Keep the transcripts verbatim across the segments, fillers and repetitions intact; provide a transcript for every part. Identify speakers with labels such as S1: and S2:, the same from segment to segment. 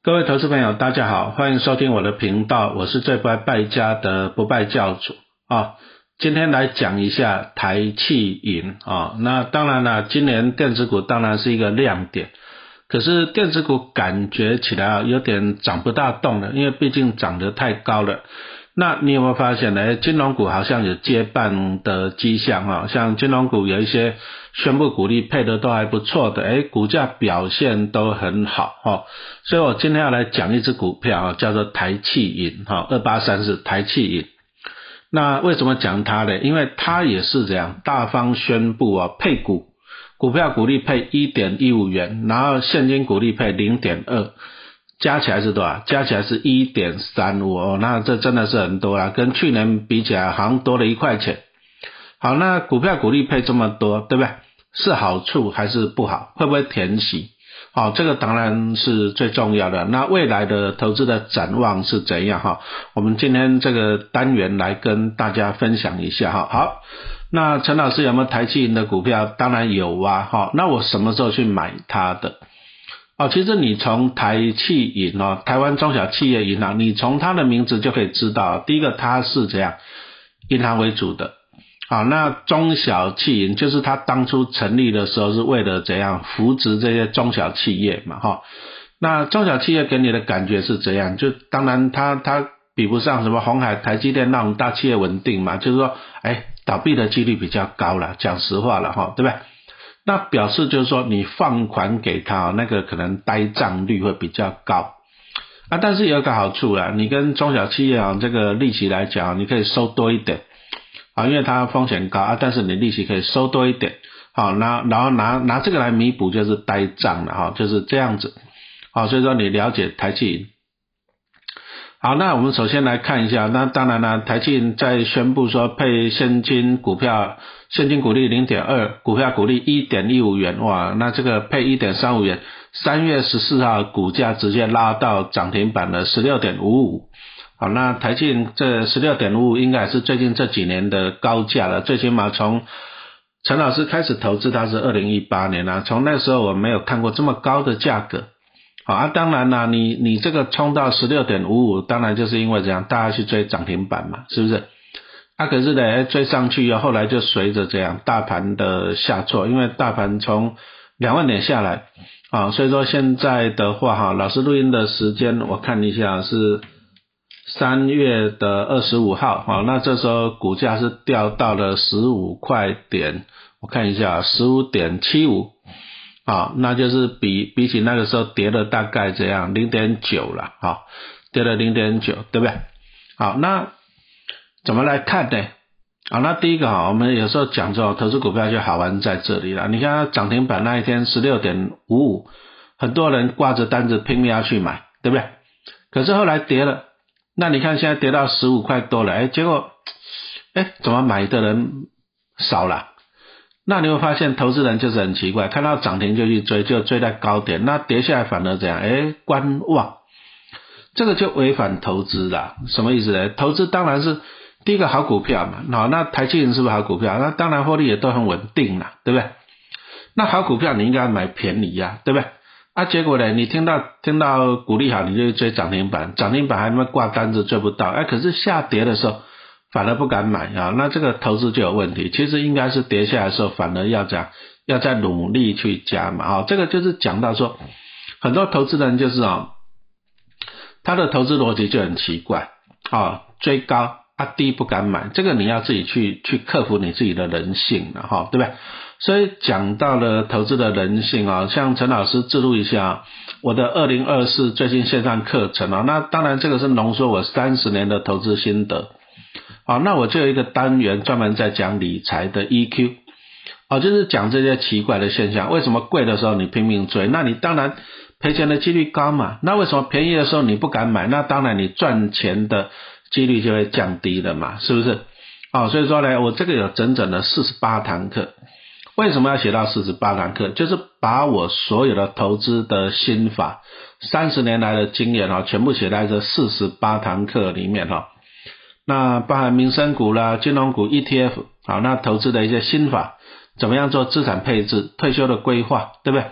S1: 各位投资朋友大家好，欢迎收听我的频道，我是最不爱败家的不败教主啊。今天来讲一下台企银啊，那当然了，今年电子股当然是一个亮点，可是电子股感觉起来啊有点涨不大动了，因为毕竟涨得太高了。那你有没有发现呢？金融股好像有接棒的迹象啊，像金融股有一些宣布股利配的都还不错的，诶，股价表现都很好齁。所以我今天要来讲一只股票啊，叫做台企银齁，二八三四台企银。那为什么讲它呢？因为它也是这样大方宣布啊，配股，股票股利配 一点一五元，然后现金股利配 零点二。加起来是多少？加起来是 一点三五 哦，那这真的是很多啦，跟去年比起来好像多了一块钱。好，那股票股利配这么多，对不对？是好处还是不好？会不会填息？好，这个当然是最重要的。那未来的投资的展望是怎样哈？我们今天这个单元来跟大家分享一下哈。好，那陈老师有没有台企银的股票？当然有啊哈。那我什么时候去买它的？哦，其实你从台企银哦，台湾中小企业银行，你从它的名字就可以知道，第一个它是怎样，银行为主的。好，那中小企银就是它当初成立的时候是为了怎样扶植这些中小企业嘛，哈。那中小企业给你的感觉是怎样？就当然它它比不上什么鸿海、台积电那种大企业稳定嘛，就是说，哎，倒闭的几率比较高啦，讲实话了哈，对不对？那表示就是说你放款给他那个可能呆账率会比较高啊，但是有一个好处啦，你跟中小企业啊这个利息来讲，你可以收多一点啊，因为它风险高啊，但是你利息可以收多一点，好，那然后拿拿这个来弥补就是呆账了哈，就是这样子，好，所以说你了解台企银。好，那我们首先来看一下，那当然了，台企银在宣布说配现金股票，现金股利 零点二， 股票股利 一点一五元，哇，那这个配 一点三五元，三月十四号股价直接拉到涨停板的 十六点五五。好，那台企银这 十六点五五 应该也是最近这几年的高价了，最起码从陈老师开始投资它是二零一八年啊，从那时候我没有看过这么高的价格。好啊，当然啦，你你这个冲到 十六点五五， 当然就是因为这样大家去追涨停板嘛，是不是？啊，可是呢追上去后来就随着这样大盘的下挫，因为大盘从两万点下来啊，所以说现在的话哈，老师录音的时间我看一下是三月的二十五号啊，那这时候股价是掉到了十五块点，我看一下 十五点七五。好，那就是比比起那个时候跌了大概这样 零点九 啦，好，跌了 零点九， 对不对？好，那怎么来看呢？好，那第一个我们有时候讲说投资股票就好玩在这里了，你看涨停板那一天 十六点五五， 很多人挂着单子拼命要去买，对不对？可是后来跌了，那你看现在跌到十五块多了，诶，结果诶怎么买的人少了？那你会发现投资人就是很奇怪，看到涨停就去追，就追在高点，那跌下来反而怎样？诶，观望，这个就违反投资啦。什么意思呢？投资当然是第一个好股票嘛，好，那台积银是不是好股票？那当然获利也都很稳定啦，对不对？那好股票你应该买便宜呀，对不对？啊，结果呢，你听到听到股利好，你就去追涨停板，涨停板还没挂单子追不到，哎，可是下跌的时候反而不敢买啊，那这个投资就有问题。其实应该是跌下来的时候反而要讲要再努力去加嘛，啊，这个就是讲到说很多投资人就是啊，他的投资逻辑就很奇怪啊，追高啊低不敢买，这个你要自己去去克服你自己的人性了哈，对不对？所以讲到了投资的人性啊，像陈老师记录一下我的二零二四最新线上课程啊，那当然这个是浓缩我三十年的投资心得。好，那我就有一个单元专门在讲理财的 E Q， 好，就是讲这些奇怪的现象，为什么贵的时候你拼命追，那你当然赔钱的几率高嘛，那为什么便宜的时候你不敢买，那当然你赚钱的几率就会降低了嘛，是不是？好，所以说呢，我这个有整整的四十八堂课，为什么要写到四十八堂课？就是把我所有的投资的心法，三十年来的经验全部写在这四十八堂课里面哈。那包含民生股啦、金融股、E T F， 好，那投资的一些心法，怎么样做资产配置、退休的规划，对不对？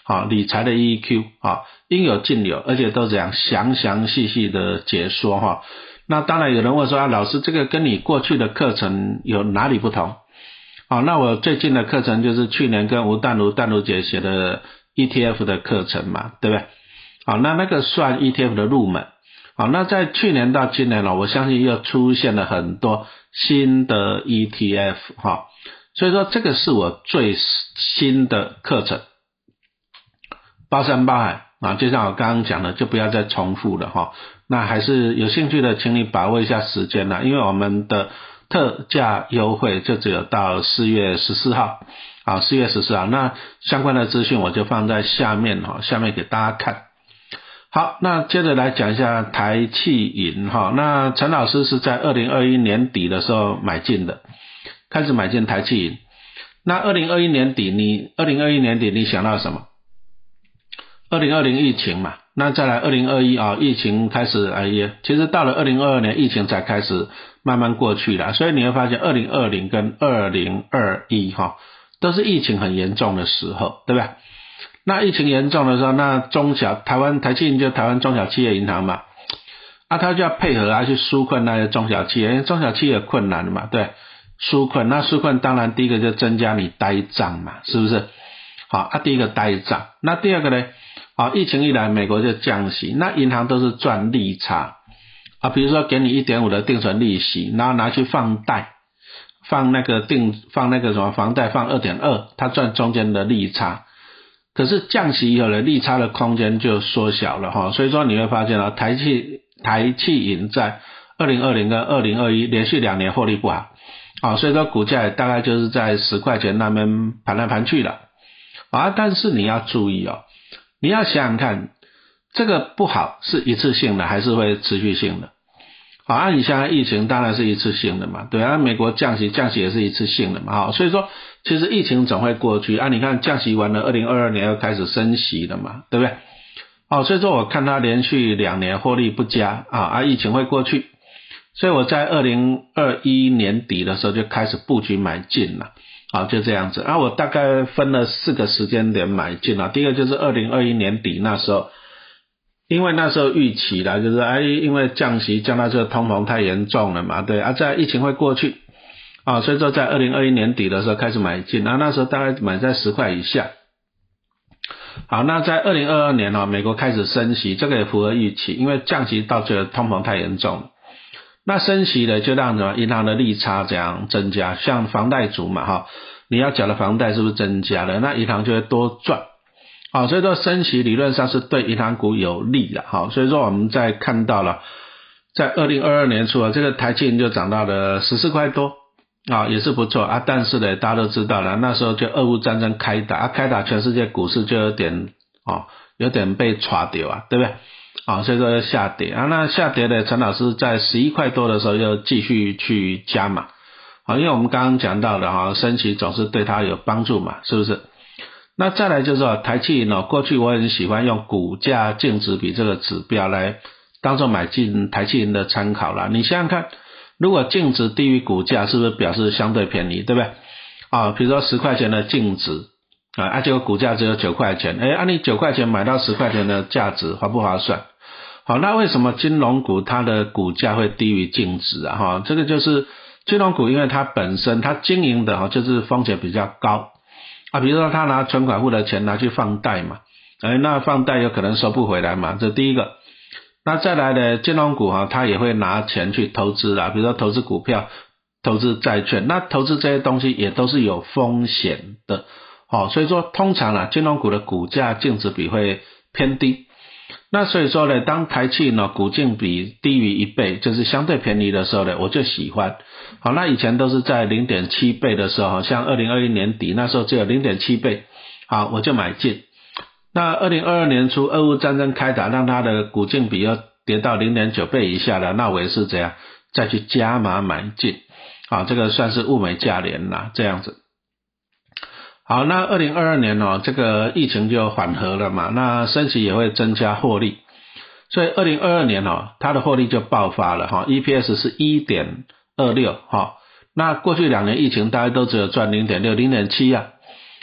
S1: 好，理财的 E Q 啊，应有尽有，而且都这样详详细细的解说哈。那当然有人问说啊，老师这个跟你过去的课程有哪里不同？好，那我最近的课程就是去年跟吴淡如淡如姐写的 E T F 的课程嘛，对不对？好，那那个算 E T F 的入门。好，那在去年到今年呢，我相信又出现了很多新的 E T F 哈，所以说这个是我最新的课程，包山包海啊，就像我刚刚讲的，就不要再重复了哈。那还是有兴趣的，请你把握一下时间啦，因为我们的特价优惠就只有到四月十四号，好，四月十四号，那相关的资讯我就放在下面哈，下面给大家看。好，那接着来讲一下台企银哈，那陈老师是在二零二一年底的时候买进的，开始买进台企银。那二零二一年底你二零二一年底你想到什么？二零二零疫情嘛，那再来二零二一啊，疫情开始哎呀，其实到了二零二二年疫情才开始慢慢过去了，所以你会发现二零二零跟二零二一哈都是疫情很严重的时候，对不对？那疫情严重的时候，那中小台湾台企银就台湾中小企业银行嘛，啊，他就要配合啊去纾困那些中小企业，因为中小企业困难的嘛，对，纾困，那纾困当然第一个就增加你呆账嘛，是不是？好啊，第一个呆账，那第二个呢？好，疫情一来，美国就降息，那银行都是赚利差啊，比如说给你 一点五 的定存利息，然后拿去放贷，放那个定放那个什么房贷放 二点二， 它赚中间的利差。可是降息以后的利差的空间就缩小了哈，所以说你会发现啊，台企台企银在二零二零跟二零二一连续两年获利不好，啊，所以说股价也大概就是在十块钱那边盘来盘去了啊，但是你要注意哦。你要想想看，这个不好是一次性的还是会持续性的？好，按你现在疫情当然是一次性的嘛，对啊，美国降息降息也是一次性的嘛，好，所以说其实疫情总会过去啊，你看降息完了，二零二二年又开始升息了嘛，对不对？好，所以说我看它连续两年获利不佳啊，啊，疫情会过去，所以我在二零二一年底的时候就开始布局买进了。好，就这样子啊，我大概分了四个时间点买进了。第一个就是二零二一年底那时候，因为那时候预期啦，就是哎，因为降息降到这个通膨太严重了嘛，对啊，在疫情会过去啊，所以说在二零二一年底的时候开始买进，然后那时候大概买在十块以下。好，那在二零二二年啊，美国开始升息，这个也符合预期，因为降息到最后通膨太严重了。那升息呢，就让什么银行的利差这样增加，像房贷族嘛哈，你要缴的房贷是不是增加了？那银行就会多赚，好，所以说升息理论上是对银行股有利的，好，所以说我们在看到了，在二零二二年初啊，这个台积电就涨到了十四块多，啊，也是不错啊，但是呢，大家都知道了，那时候就俄乌战争开打，啊，开打全世界股市就有点哦，有点被抓掉啊，对不对？啊，所以说下跌啊，那下跌的陈老师在十一块多的时候又继续去加码，啊，因为我们刚刚讲到的哈，升息总是对它有帮助嘛，是不是？那再来就是说台企银哦，过去我很喜欢用股价净值比这个指标来当做买进台企银的参考啦。你想想看，如果净值低于股价，是不是表示相对便宜，对不对？啊，比如说十块钱的净值。啊，啊结果股价只有九块钱，哎，按、啊、你九块钱买到十块钱的价值，划不划算？好，那为什么金融股它的股价会低于净值啊？哈，这个就是金融股，因为它本身它经营的哈就是风险比较高啊，比如说他拿存款户的钱拿去放贷嘛，哎，那放贷有可能收不回来嘛，这第一个。那再来的金融股哈，它也会拿钱去投资啦，比如说投资股票、投资债券，那投资这些东西也都是有风险的。好，所以说通常啊，金融股的股价净值比会偏低。那所以说呢，当台企呢股净比低于一倍，就是相对便宜的时候呢，我就喜欢。好，那以前都是在 零点七倍的时候，像二零二一年底那时候只有 零点七倍，好，我就买进。那二零二二年初俄乌战争开打，让它的股净比又跌到 零点九倍以下了，那我也是这样再去加码买进。好，这个算是物美价廉啦，这样子。好，那二零二二年哦，这个疫情就缓和了嘛，那升息也会增加获利，所以二零二二年哦，它的获利就爆发了哈 ，E P S 是 一点二六 哈，那过去两年疫情大家都只有赚 零点六、零点七 啊，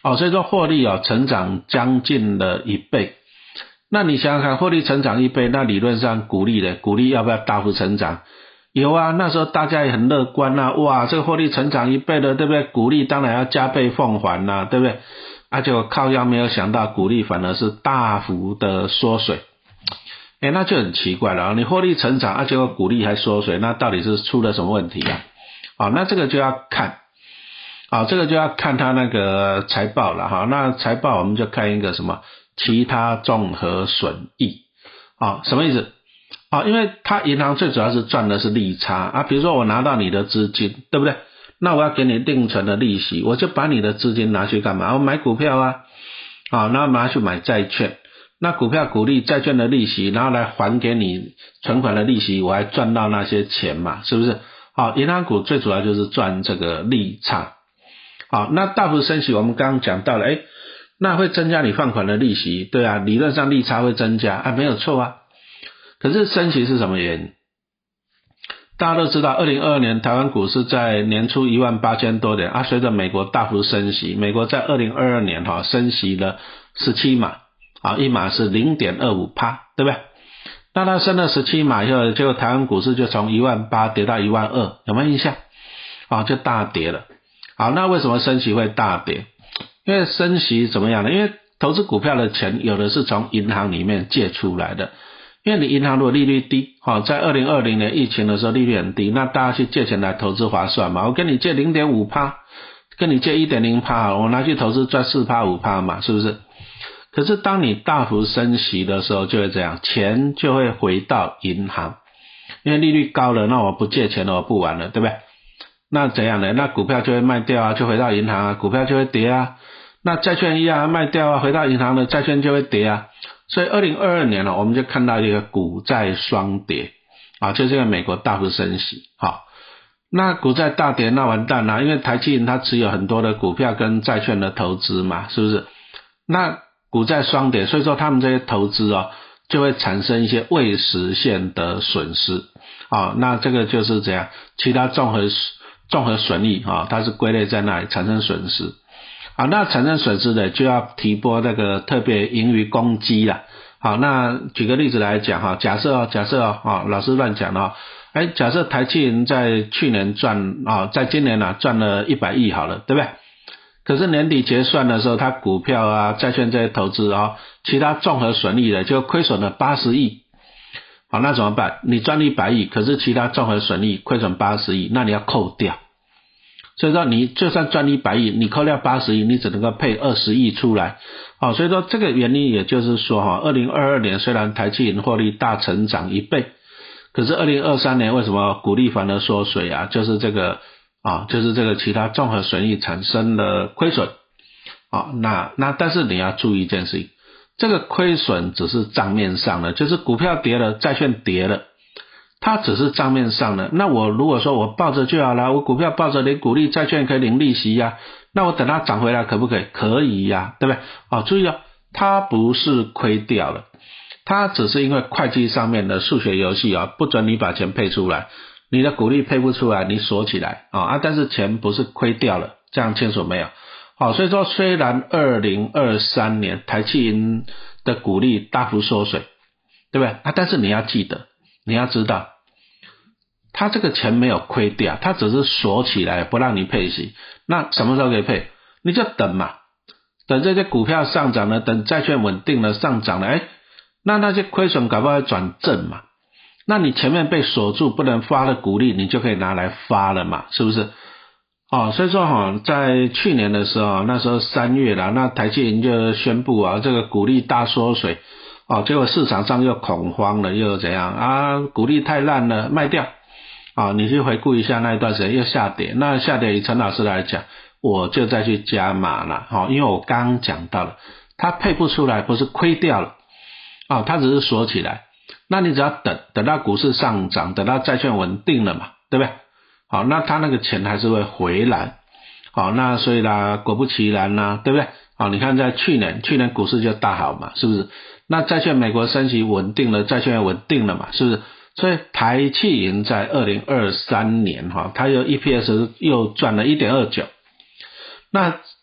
S1: 哦，所以说获利哦成长将近了一倍。那你想想看，获利成长一倍，那理论上股利的股利要不要大幅成长？有啊，那时候大家也很乐观啊，哇，这个获利成长一倍了，对不对？股利当然要加倍奉还啦、啊，对不对？啊，结果靠腰没有想到股利反而是大幅的缩水，诶，那就很奇怪了，你获利成长啊，结果股利还缩水，那到底是出了什么问题啊？好，那这个就要看，好，这个就要看他那个财报了哈。那财报我们就看一个什么其他综合损益，啊，什么意思？啊，因为他银行最主要是赚的是利差啊，比如说我拿到你的资金，对不对？那我要给你定存的利息，我就把你的资金拿去干嘛？我买股票啊，好，那拿去买债券，那股票股利债券的利息，然后来还给你存款的利息，我还赚到那些钱嘛，是不是？好，银行股最主要就是赚这个利差。好，那大幅升息我们刚刚讲到了，诶，那会增加你放款的利息，对啊，理论上利差会增加啊，没有错啊。可是升息是什么原因？大家都知道二零二二年台湾股市在年初一万八千多点啊，随着美国大幅升息，美国在二零二二年哈升息了十七码，啊，一码是 零点二五%，对不对？那它升了十七码以后，结果台湾股市就从一万八跌到一万二，有没有印象？啊，就大跌了。好，那为什么升息会大跌？因为升息怎么样呢？因为投资股票的钱有的是从银行里面借出来的。因为你银行如果利率低，在二零二零年疫情的时候利率很低，那大家去借钱来投资划算嘛，我跟你借 零点五%， 跟你借 一点零%， 我拿去投资赚 百分之四、百分之五 嘛，是不是？可是当你大幅升息的时候就会这样，钱就会回到银行，因为利率高了，那我不借钱了，我不玩了，对不对？那怎样呢？那股票就会卖掉啊，就回到银行啊，股票就会跌啊，那债券一样卖掉啊，回到银行的债券就会跌啊。所以二零二二年呢，我们就看到一个股债双跌啊，就是因为美国大幅升息，好，那股债大跌那完蛋了，因为台积电它持有很多的股票跟债券的投资嘛，是不是？那股债双跌，所以说他们这些投资哦，就会产生一些未实现的损失啊，那这个就是这样，其他综合综合损益啊，它是归类在那里产生损失。好，那产生损失的就要提拨那个特别盈余公积啦。好，那举个例子来讲哈，假设哦，假设哦，哦老师乱讲哦，哎，假设台积电在去年赚啊、哦，在今年啊赚了一百亿好了，对不对？可是年底结算的时候，它股票啊、债券这些投资啊、哦，其他综合损益的就亏损了八十亿。好，那怎么办？你赚了一百亿，可是其他综合损益亏损八十亿，那你要扣掉。所以说你就算赚一百亿，你扣掉八十亿，你只能够配二十亿出来。好，所以说这个原因也就是说哈，二零二二年虽然台积电获利大成长一倍，可是二零二三年为什么股利反而缩水啊？就是这个啊，就是这个其他综合损益产生了亏损。啊，那那但是你要注意一件事情，这个亏损只是账面上的，就是股票跌了，债券跌了。它只是账面上的，那我如果说我抱着就好了，我股票抱着领股利，债券可以领利息呀、啊，那我等它涨回来可不可以？可以呀、啊，对不对？好，注意哦，它不是亏掉了，它只是因为会计上面的数学游戏啊，不准你把钱配出来，你的股利配不出来，你锁起来啊啊，但是钱不是亏掉了，这样清楚没有？好，所以说虽然二零二三年台积电的股利大幅缩水，对不对？啊，但是你要记得。你要知道，他这个钱没有亏掉，他只是锁起来不让你配息。那什么时候可以配？你就等嘛，等这些股票上涨了，等债券稳定了上涨了，哎，那那些亏损搞不好会转正嘛。那你前面被锁住不能发的股利，你就可以拿来发了嘛，是不是？哦，所以说哈，在去年的时候，那时候三月啦，那台积电就宣布啊，这个股利大缩水。哦，结果市场上又恐慌了，又怎样啊？股利太烂了，卖掉。啊，你去回顾一下那一段时间又下跌，那下跌以陈老师来讲，我就再去加码了。好、哦，因为我刚刚讲到了，它配不出来，不是亏掉了，啊、哦，它只是锁起来。那你只要等，等到股市上涨，等到债券稳定了嘛，对不对？好，那它那个钱还是会回来。好，那所以啦，果不其然啦，对不对？好，你看在去年，去年股市就大好嘛，是不是？那债券美国升息稳定了，债券也稳定了嘛，是不是？所以台企银在二零二三年哈，它又 E P S 又赚了 一点二九。那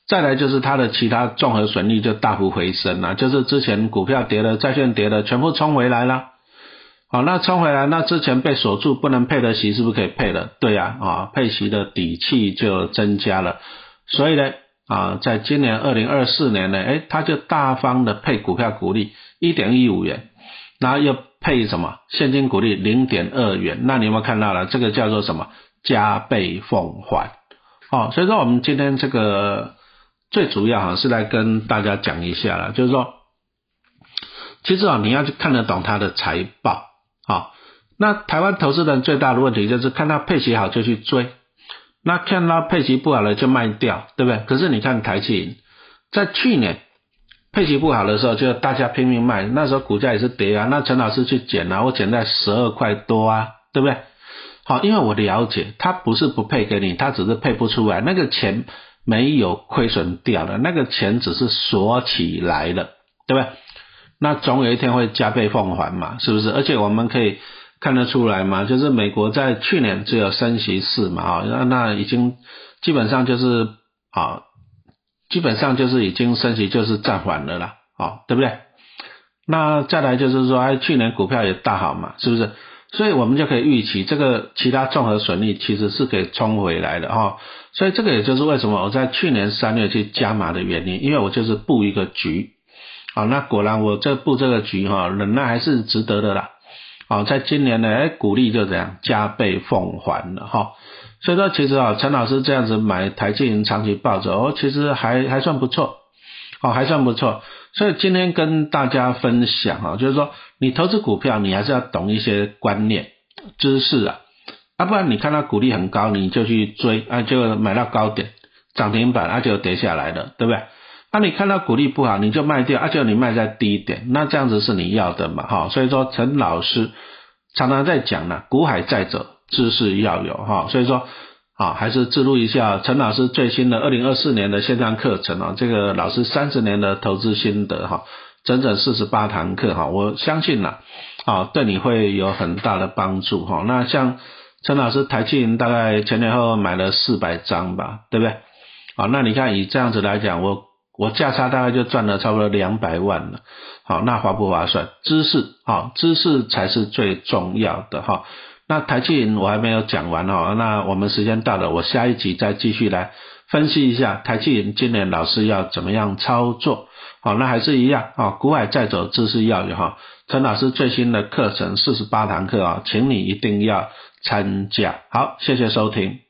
S1: 再来就是它的其他综合损益就大幅回升了，就是之前股票跌了，债券跌了，全部冲回来了。好，那冲回来，那之前被锁住不能配的息是不是可以配了？对呀，啊，配息的底气就增加了。所以呢，啊，在今年二零二四年呢，诶，它就大方的配股票股利 一点一五元，然后又配什么现金股利 零点二元，那你有没有看到了？这个叫做什么？加倍奉还。好，所以说我们今天这个最主要是来跟大家讲一下了，就是说，其实啊，你要去看得懂它的财报。好，那台湾投资人最大的问题就是看到配息好就去追，那看到配息不好了就卖掉，对不对？可是你看台企银，在去年配息不好的时候，就大家拼命卖，那时候股价也是跌啊，那陈老师去捡啊，我捡在十二块多啊，对不对？好，因为我了解，他不是不配给你，他只是配不出来，那个钱没有亏损掉了，那个钱只是锁起来了，对不对？那总有一天会加倍奉还嘛，是不是？而且我们可以看得出来嘛，就是美国在去年只有升息四嘛，啊，那那已经基本上就是啊，基本上就是已经升息就是暂缓了啦，啊，对不对？那再来就是说，哎，去年股票也大好嘛，是不是？所以我们就可以预期这个其他综合损益其实是可以冲回来的哈，所以这个也就是为什么我在去年三月去加码的原因，因为我就是布一个局。好，那果然我这布这个局哈，忍耐还是值得的啦。好，在今年呢，哎，股利就这样加倍奉还了哈。所以说其实啊，陈老师这样子买台积银长期抱着，哦，其实还还算不错，哦，还算不错。所以今天跟大家分享啊，就是说你投资股票，你还是要懂一些观念、知识啊，啊，不然你看到股利很高，你就去追，啊，就买到高点，涨停板，啊，就跌下来了，对不对？那、啊、你看到股利不好，你就卖掉，啊，就你卖在低点，那这样子是你要的嘛，哈，所以说陈老师常常在讲呢，股海在走，知识要有哈，所以说啊，还是记录一下陈老师最新的二零二四年的线上课程啊，这个老师三十年的投资心得哈，整整四十八堂课哈，我相信呢，啊，对你会有很大的帮助哈。那像陈老师台积银大概前年后买了四百张吧，对不对？好，那你看以这样子来讲，我我价差大概就赚了差不多两百万了。好，那划不划算？知识，好，知识才是最重要的哈。那台积银我还没有讲完哈，那我们时间到了，我下一集再继续来分析一下台积银今年老师要怎么样操作。好，那还是一样啊，股海在走，知识要有哈。陈老师最新的课程四十八堂课啊，请你一定要参加。好，谢谢收听。